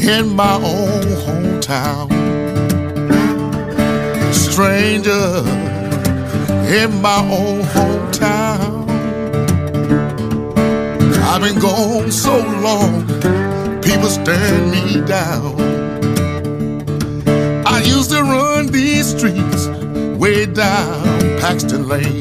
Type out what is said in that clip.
in my own hometown. Stranger in my own hometown. I've been gone so long, people stare me down. I used to run these streets way down Paxton Lane.